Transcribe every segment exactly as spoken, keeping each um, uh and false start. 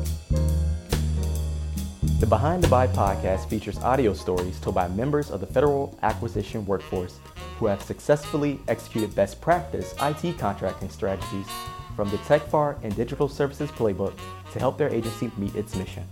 The Behind the Buy podcast features audio stories told by members of the federal acquisition workforce who have successfully executed best practice I T contracting strategies from the TechFAR and Digital Services Playbook to help their agency meet its mission.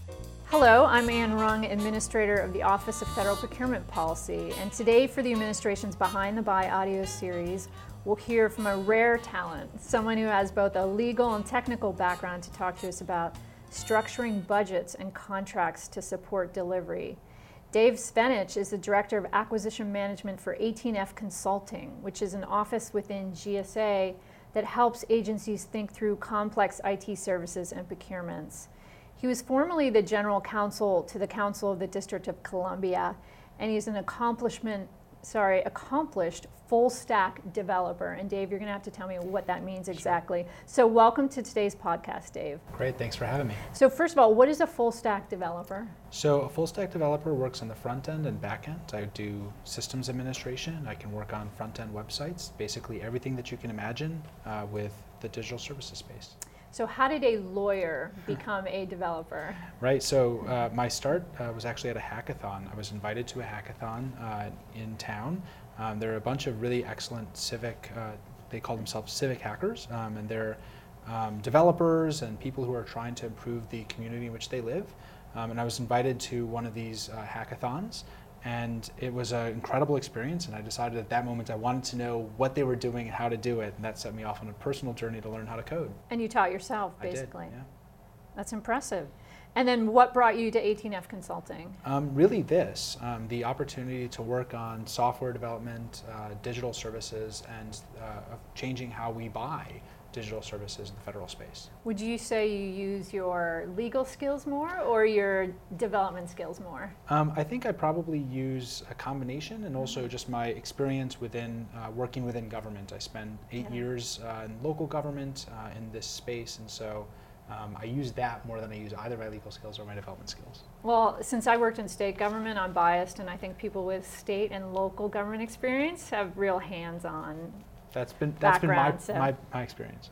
Hello, I'm Ann Rung, Administrator of the Office of Federal Procurement Policy, and today for the administration's Behind the Buy audio series, we'll hear from a rare talent, someone who has both a legal and technical background to talk to us about structuring budgets and contracts to support delivery. Dave Svenich is the Director of Acquisition Management for eighteen F Consulting, which is an office within G S A that helps agencies think through complex I T services and procurements. He was formerly the General Counsel to the Council of the District of Columbia, and he's an accomplishment, sorry, accomplished full-stack developer. And Dave, you're going to have to tell me what that means exactly. So welcome to today's podcast, Dave. Great, thanks for having me. So first of all, what is a full-stack developer? So a full-stack developer works on the front end and back end. I do systems administration. I can work on front-end websites, basically everything that you can imagine uh, with the digital services space. So how did a lawyer become a developer? Right, so uh, my start uh, was actually at a hackathon. I was invited to a hackathon uh, in town. Um, there are a bunch of really excellent civic, uh, they call themselves civic hackers, um, and they're um, developers and people who are trying to improve the community in which they live. Um, and I was invited to one of these uh, hackathons, and it was an incredible experience, and I decided at that moment I wanted to know what they were doing and how to do it, and that set me off on a personal journey to learn how to code. And you taught yourself, basically. I did, yeah. That's impressive. And then what brought you to eighteen F Consulting? Um, really this, um, the opportunity to work on software development, uh, digital services, and uh, of changing how we buy digital services in the federal space. Would you say you use your legal skills more or your development skills more? Um, I think I probably use a combination, and also just my experience within uh, working within government. I spent eight yeah. years uh, in local government uh, in this space, and so um, I use that more than I use either my legal skills or my development skills. Well, since I worked in state government, I'm biased, and I think people with state and local government experience have real hands-on That's been that's been my, so. my, my experience.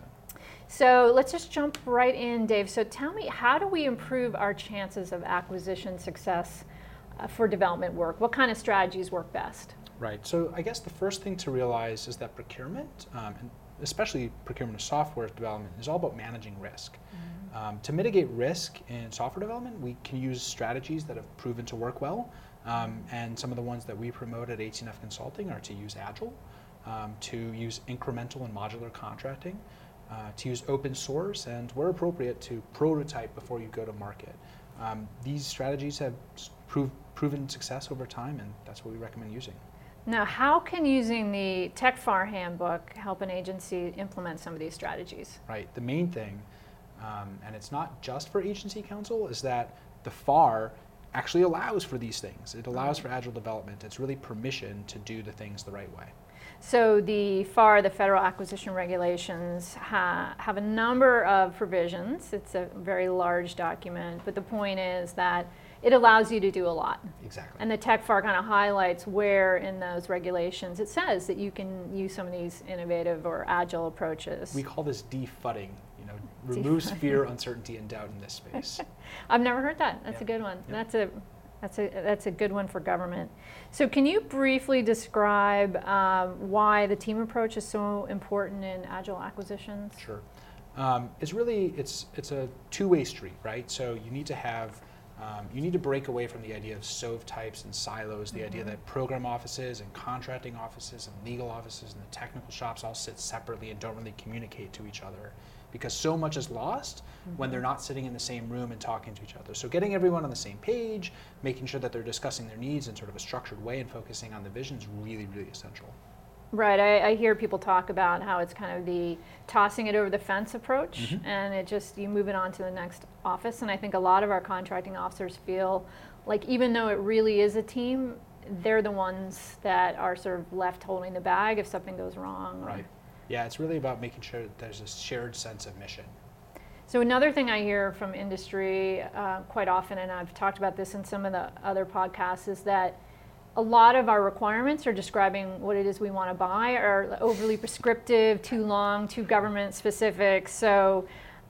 So let's just jump right in, Dave. So tell me, how do we improve our chances of acquisition success uh, for development work? What kind of strategies work best? Right. So I guess the first thing to realize is that procurement, um, and especially procurement of software development, is all about managing risk. Mm-hmm. Um, to mitigate risk in software development, we can use strategies that have proven to work well, um, and some of the ones that we promote at eighteen F Consulting are to use Agile, Um, to use incremental and modular contracting, uh, to use open source, and where appropriate to prototype before you go to market. Um, these strategies have prov- proven success over time, and that's what we recommend using. Now, how can using the TechFAR handbook help an agency implement some of these strategies? Right, the main thing, um, and it's not just for agency counsel, is that the FAR actually allows for these things. It allows for agile development. It's really permission to do the things the right way. So the FAR, the Federal Acquisition Regulations, ha- have a number of provisions. It's a very large document, but the point is that it allows you to do a lot. Exactly. And the TechFAR kind of highlights where in those regulations it says that you can use some of these innovative or agile approaches. We call this defutting. You know, removes fear, uncertainty, and doubt in this space. I've never heard that. That's yeah. a good one. Yeah. That's a That's a that's a good one for government. So can you briefly describe um, why the team approach is so important in agile acquisitions? Sure. Um, it's really it's it's a two-way street, right? So you need to have um, you need to break away from the idea of S O V types and silos. The mm-hmm. idea that program offices and contracting offices and legal offices and the technical shops all sit separately and don't really communicate to each other, because so much is lost mm-hmm. when they're not sitting in the same room and talking to each other. So getting everyone on the same page, making sure that they're discussing their needs in sort of a structured way and focusing on the vision is really, really essential. Right, I, I hear people talk about how it's kind of the tossing it over the fence approach, mm-hmm. and it just, you move it on to the next office. And I think a lot of our contracting officers feel like even though it really is a team, they're the ones that are sort of left holding the bag if something goes wrong. Right. Yeah, it's really about making sure that there's a shared sense of mission. So another thing I hear from industry uh, quite often, and I've talked about this in some of the other podcasts, is that a lot of our requirements are describing what it is we want to buy are overly prescriptive, too long, too government specific. So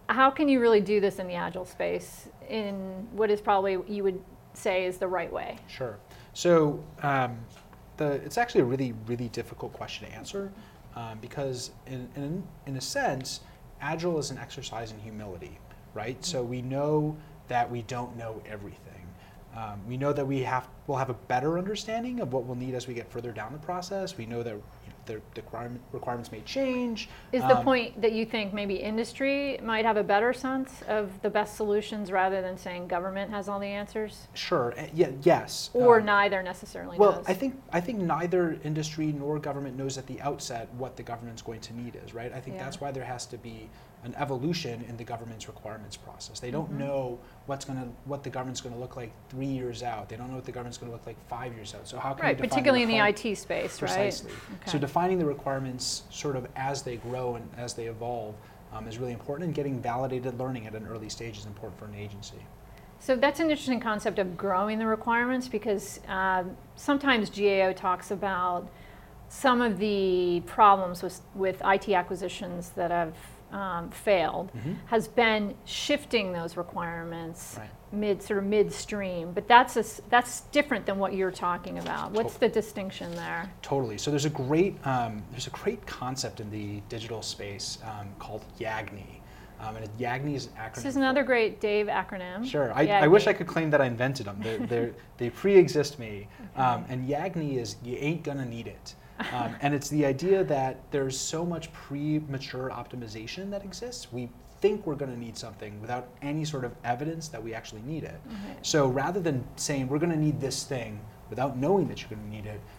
how can you really do this in the Agile space in what is probably you would say is the right way? Sure. So um, the, it's actually a really, really difficult question to answer um, because in, in, in a sense, Agile is an exercise in humility, right? Mm-hmm. So we know that we don't know everything. Um, we know that we have, we'll have a better understanding of what we'll need as we get further down the process. We know that you know, the, the requirement, requirements may change. Is um, the point that you think maybe industry might have a better sense of the best solutions rather than saying government has all the answers? Sure. Uh, yeah. Yes. Or um, neither necessarily well, knows? I think I think neither industry nor government knows at the outset what the government's going to need is, right? I think Yeah. that's why there has to be an evolution in the government's requirements process. They don't mm-hmm. know what's going to what the government's going to look like three years out. They don't know what the government's going to look like five years out. So how can right, we define particularly the in the I T space, precisely. right? Okay. So defining the requirements sort of as they grow and as they evolve um, is really important, and getting validated learning at an early stage is important for an agency. So that's an interesting concept of growing the requirements, because uh, sometimes G A O talks about some of the problems with, with I T acquisitions that have um, failed mm-hmm. has been shifting those requirements right. mid sort of midstream. But that's a, that's different than what you're talking about. What's the distinction there? Totally. So there's a great um, there's a great concept in the digital space um, called YAGNI. Um, and YAGNI is an acronym. This is another great Dave acronym. Sure. I, I wish I could claim that I invented them. They're, they're, they pre-exist me. Okay. Um, and YAGNI is you ain't gonna need it. Um, and it's the idea that there's so much premature optimization that exists. We think we're going to need something without any sort of evidence that we actually need it. Okay. So rather than saying we're going to need this thing without knowing that you're going to need it,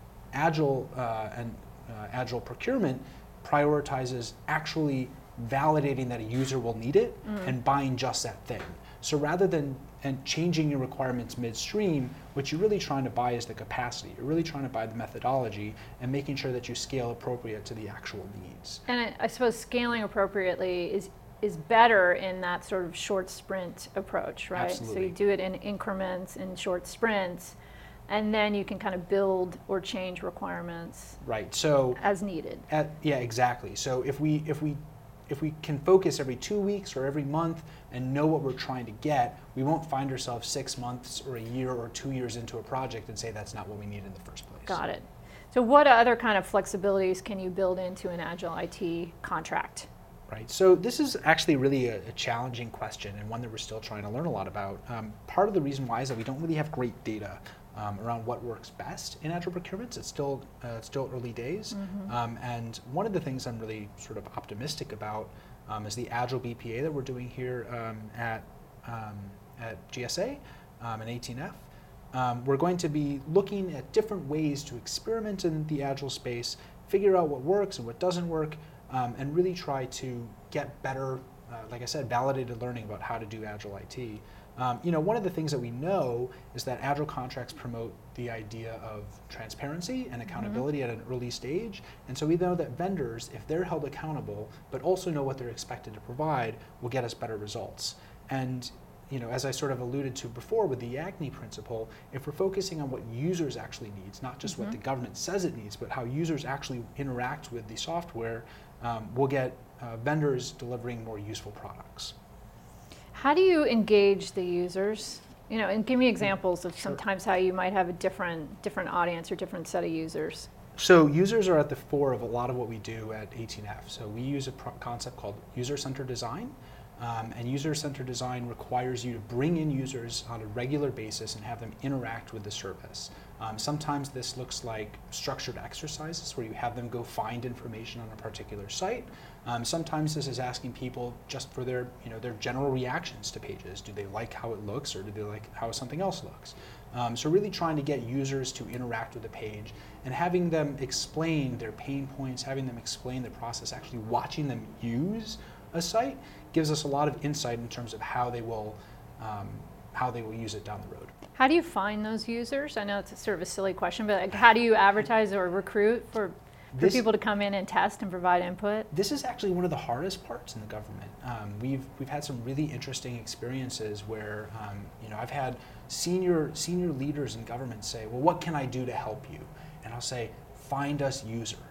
Agile uh, and uh, Agile procurement prioritizes actually validating that a user will need it mm. and buying just that thing. So rather than and changing your requirements midstream, what you're really trying to buy is the capacity. You're really trying to buy the methodology and making sure that you scale appropriate to the actual needs. And I, I suppose scaling appropriately is is better in that sort of short sprint approach, right? Absolutely. So you do it in increments, in short sprints, and then you can kind of build or change requirements right. So as needed. At, yeah, exactly. So if we if we if we can focus every two weeks or every month and know what we're trying to get, we won't find ourselves six months or a year or two years into a project and say that's not what we need in the first place. Got it. So what other kind of flexibilities can you build into an Agile I T contract? Right. So this is actually really a, a challenging question, and one that we're still trying to learn a lot about. Um, part of the reason why is that we don't really have great data Um, around what works best in Agile procurements. It's still uh, it's still early days, mm-hmm. um, and one of the things I'm really sort of optimistic about um, is the Agile B P A that we're doing here um, at um, at G S A um, and eighteen F. Um, we're going to be looking at different ways to experiment in the Agile space, figure out what works and what doesn't work, um, and really try to get better, uh, like I said, validated learning about how to do Agile I T. Um, you know, one of the things that we know is that Agile contracts promote the idea of transparency and accountability mm-hmm. at an early stage. And so we know that vendors, if they're held accountable, but also know what they're expected to provide, will get us better results. And you know, as I sort of alluded to before with the YAGNI principle, if we're focusing on what users actually needs, not just mm-hmm. what the government says it needs, but how users actually interact with the software, um, we'll get uh, vendors delivering more useful products. How do you engage the users? You know, and give me examples of Sure. sometimes how you might have a different different audience or different set of users. So users are at the fore of a lot of what we do at eighteen F. So we use a pro- concept called user-centered design. Um, and user-centered design requires you to bring in users on a regular basis and have them interact with the service. Um, sometimes this looks like structured exercises where you have them go find information on a particular site. Um, sometimes this is asking people just for their, you know, their general reactions to pages. Do they like how it looks, or do they like how something else looks? Um, so really trying to get users to interact with the page and having them explain their pain points, having them explain the process, actually watching them use a site gives us a lot of insight in terms of how they will um, how they will use it down the road. How do you find those users? I know it's a sort of a silly question, but like, how do you advertise or recruit for, for this, people to come in and test and provide input? This is actually one of the hardest parts in the government. Um, we've we've had some really interesting experiences where um, you know I've had senior senior leaders in government say, well, what can I do to help you? And I'll say, find us users.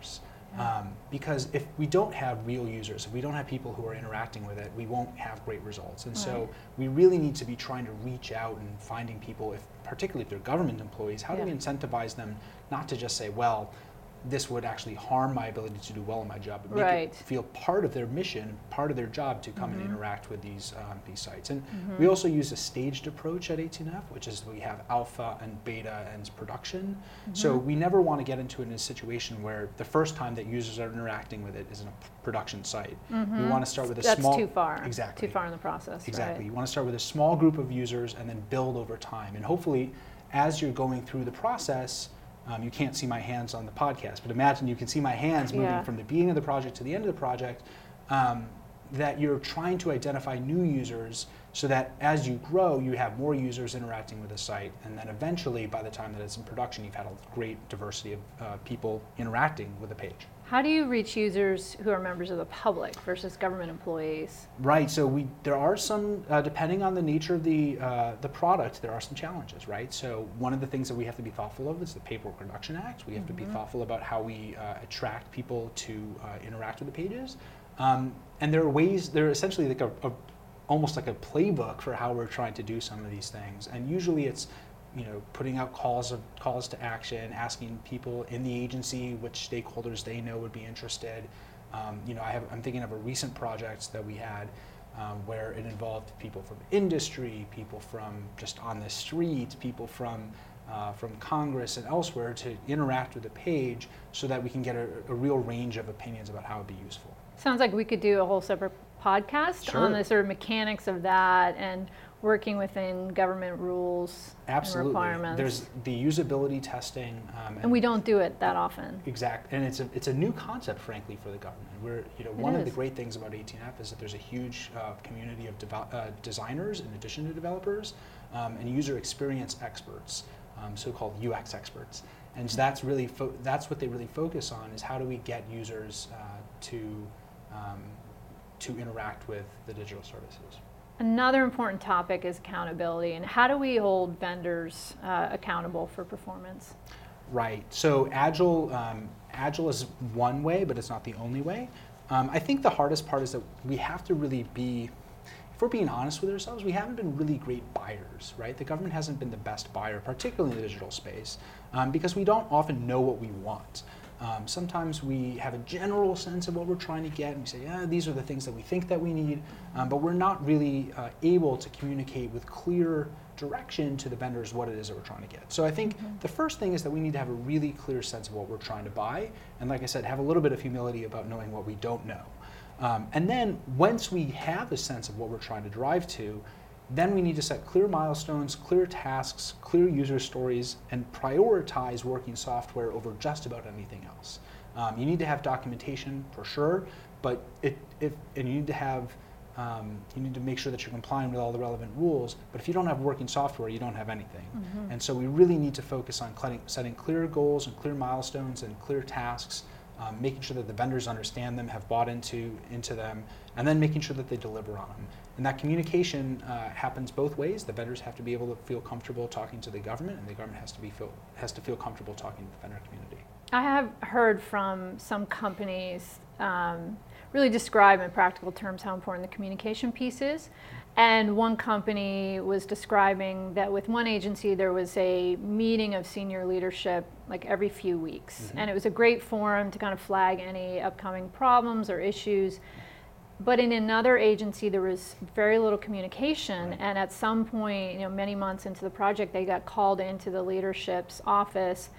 Yeah. Um, because if we don't have real users, if we don't have people who are interacting with it, we won't have great results. And right. so we really need to be trying to reach out and finding people, if particularly if they're government employees, how yeah. do we incentivize them not to just say, well, this would actually harm my ability to do well in my job, but make right. it feel part of their mission, part of their job to come mm-hmm. and interact with these um, these sites. And mm-hmm. we also use a staged approach at eighteen F, which is we have alpha and beta and production. Mm-hmm. So we never want to get into it in a situation where the first time that users are interacting with it is in a p- production site. Mm-hmm. We want to start with a That's small... That's too far. Exactly. Too far in the process. Exactly. Right. You want to start with a small group of users and then build over time. And hopefully, as you're going through the process, Um, you can't see my hands on the podcast, but imagine you can see my hands moving yeah. from the beginning of the project to the end of the project, um, that you're trying to identify new users so that as you grow, you have more users interacting with the site, and then eventually, by the time that it's in production, you've had a great diversity of uh, people interacting with the page. How do you reach users who are members of the public versus government employees? Right. So we there are some, uh, depending on the nature of the uh, the product, there are some challenges. Right. So one of the things that we have to be thoughtful of is the Paperwork Reduction Act. We have mm-hmm. to be thoughtful about how we uh, attract people to uh, interact with the pages. Um, and there are ways. They're essentially like a, a almost like a playbook for how we're trying to do some of these things. And usually it's, you know, putting out calls of calls to action, asking people in the agency which stakeholders they know would be interested. Um, you know, I have, I'm thinking of a recent project that we had um, where it involved people from industry, people from just on the street, people from uh, from Congress and elsewhere to interact with the page so that we can get a, a real range of opinions about how it would be useful. Sounds like we could do a whole separate podcast sure. on the sort of mechanics of that and working within government rules Absolutely. and requirements. There's the usability testing. Um, and, and we don't do it that often. Exactly. And it's a, it's a new concept, frankly, for the government. We're, you know, it one is. of the great things about eighteen F is that there's a huge uh, community of devo- uh, designers in addition to developers um, and user experience experts, um, so-called U X experts. And so that's really fo- that's what they really focus on is how do we get users uh, to um, to interact with the digital services. Another important topic is accountability, and how do we hold vendors uh, accountable for performance? Right. So agile, um, agile is one way, but it's not the only way. Um, I think the hardest part is that we have to really be, if we're being honest with ourselves, we haven't been really great buyers, right? The government hasn't been the best buyer, particularly in the digital space, um, because we don't often know what we want. Um, sometimes we have a general sense of what we're trying to get, and we say, yeah, these are the things that we think that we need, um, but we're not really uh, able to communicate with clear direction to the vendors what it is that we're trying to get. So I think mm-hmm. the first thing is that we need to have a really clear sense of what we're trying to buy, and like I said, have a little bit of humility about knowing what we don't know. Um, and then once we have a sense of what we're trying to drive to, then we need to set clear milestones, clear tasks, clear user stories, and prioritize working software over just about anything else. Um, you need to have documentation for sure, but it, if, and you need to have, um, you need to make sure that you're complying with all the relevant rules. But if you don't have working software, you don't have anything. Mm-hmm. And so we really need to focus on setting clear goals and clear milestones and clear tasks, um, making sure that the vendors understand them, have bought into into them, and then making sure that they deliver on them. And that communication uh, happens both ways. The vendors have to be able to feel comfortable talking to the government, and the government has to be feel, has to feel comfortable talking to the vendor community. I have heard from some companies um, really describe in practical terms how important the communication piece is. And one company was describing that with one agency there was a meeting of senior leadership like every few weeks. Mm-hmm. And it was a great forum to kind of flag any upcoming problems or issues. But in another agency, there was very little communication, right. And at some point, you know, many months into the project, they got called into the leadership's office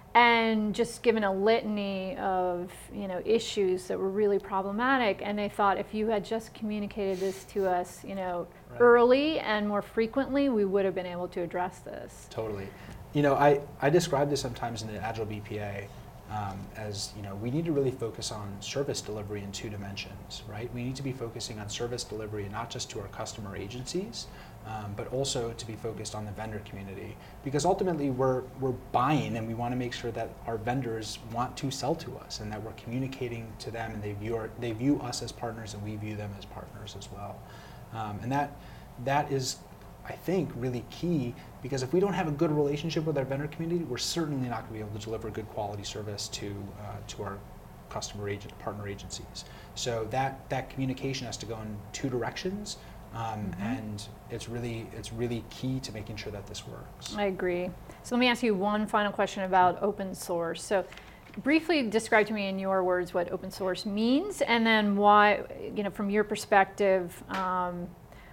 and just given a litany of, you know, issues that were really problematic. And they thought, if you had just communicated this to us, you know, right. early and more frequently, we would have been able to address this. Totally. You know, I, I describe this sometimes in the Agile B P A. Um, as you know, we need to really focus on service delivery in two dimensions, right? We need to be focusing on service delivery not just to our customer agencies, um, but also to be focused on the vendor community. Because ultimately we're, we're buying, and we want to make sure that our vendors want to sell to us and that we're communicating to them, and they view, our, they view us as partners and we view them as partners as well. Um, and that that is, I think, really key, because if we don't have a good relationship with our vendor community, we're certainly not going to be able to deliver good quality service to uh, to our customer agent, partner agencies. So that, that communication has to go in two directions, um, mm-hmm. and it's really, it's really key to making sure that this works. I agree. So let me ask you one final question about open source. So briefly describe to me in your words what open source means, and then why, you know, from your perspective, um,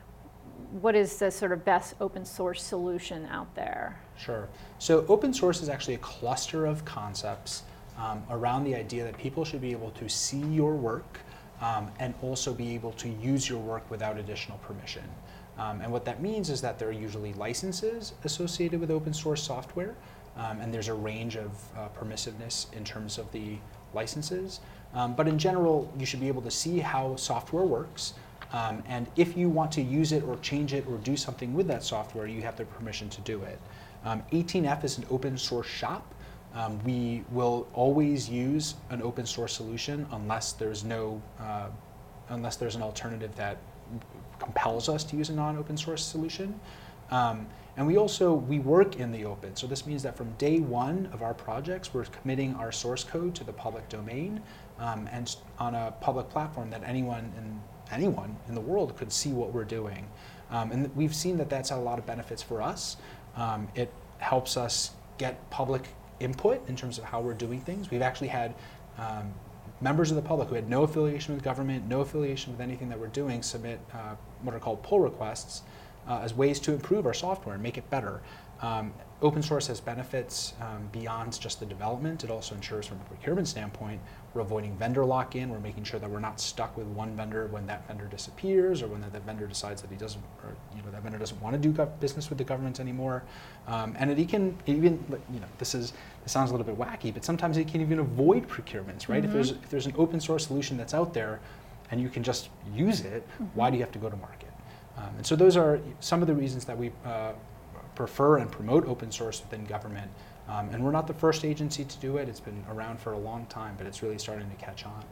what is the sort of best open source solution out there? Sure. So open source is actually a cluster of concepts um, around the idea that people should be able to see your work um, and also be able to use your work without additional permission. Um, and what that means is that there are usually licenses associated with open source software, um, and there's a range of uh, permissiveness in terms of the licenses. Um, but in general, you should be able to see how software works. Um, and if you want to use it or change it or do something with that software, you have the permission to do it. Um, eighteen F is an open source shop. Um, we will always use an open source solution unless there's no, uh, unless there's an alternative that compels us to use a non-open source solution. Um, and we also, we work in the open. So this means that from day one of our projects, we're committing our source code to the public domain um, and on a public platform that anyone in anyone in the world could see what we're doing. Um, and we've seen that that's had a lot of benefits for us. Um, it helps us get public input in terms of how we're doing things. We've actually had um, members of the public who had no affiliation with government, no affiliation with anything that we're doing, submit uh, what are called pull requests uh, as ways to improve our software and make it better. Um, open source has benefits um, beyond just the development. It also ensures from a procurement standpoint, we're avoiding vendor lock-in. We're making sure that we're not stuck with one vendor when that vendor disappears or when that vendor decides that he doesn't, or you know, that vendor doesn't want to do business with the government anymore. Um, and it can even, you know, this is, this sounds a little bit wacky, but sometimes it can even avoid procurements, right? Mm-hmm. If there's if there's an open source solution that's out there and you can just use it, mm-hmm. why do you have to go to market? Um, and so those are some of the reasons that we uh, prefer and promote open source within government. Um, and we're not the first agency to do it. It's been around for a long time, but it's really starting to catch on.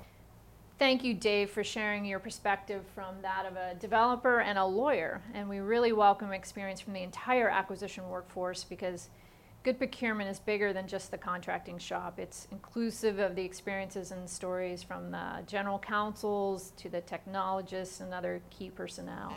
Thank you, Dave, for sharing your perspective from that of a developer and a lawyer. And we really welcome experience from the entire acquisition workforce, because good procurement is bigger than just the contracting shop. It's inclusive of the experiences and stories from the general counsels to the technologists and other key personnel.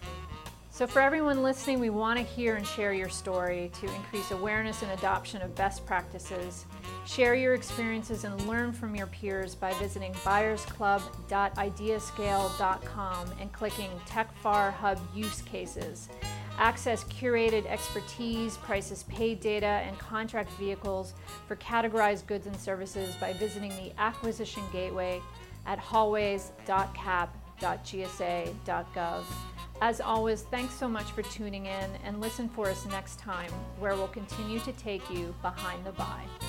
So for everyone listening, we want to hear and share your story to increase awareness and adoption of best practices. Share your experiences and learn from your peers by visiting buyers club dot ideascale dot com and clicking TechFAR Hub use cases. Access curated expertise, prices paid data, and contract vehicles for categorized goods and services by visiting the Acquisition Gateway at hallways dot cap dot g s a dot gov. As always, thanks so much for tuning in, and listen for us next time, where we'll continue to take you behind the buy.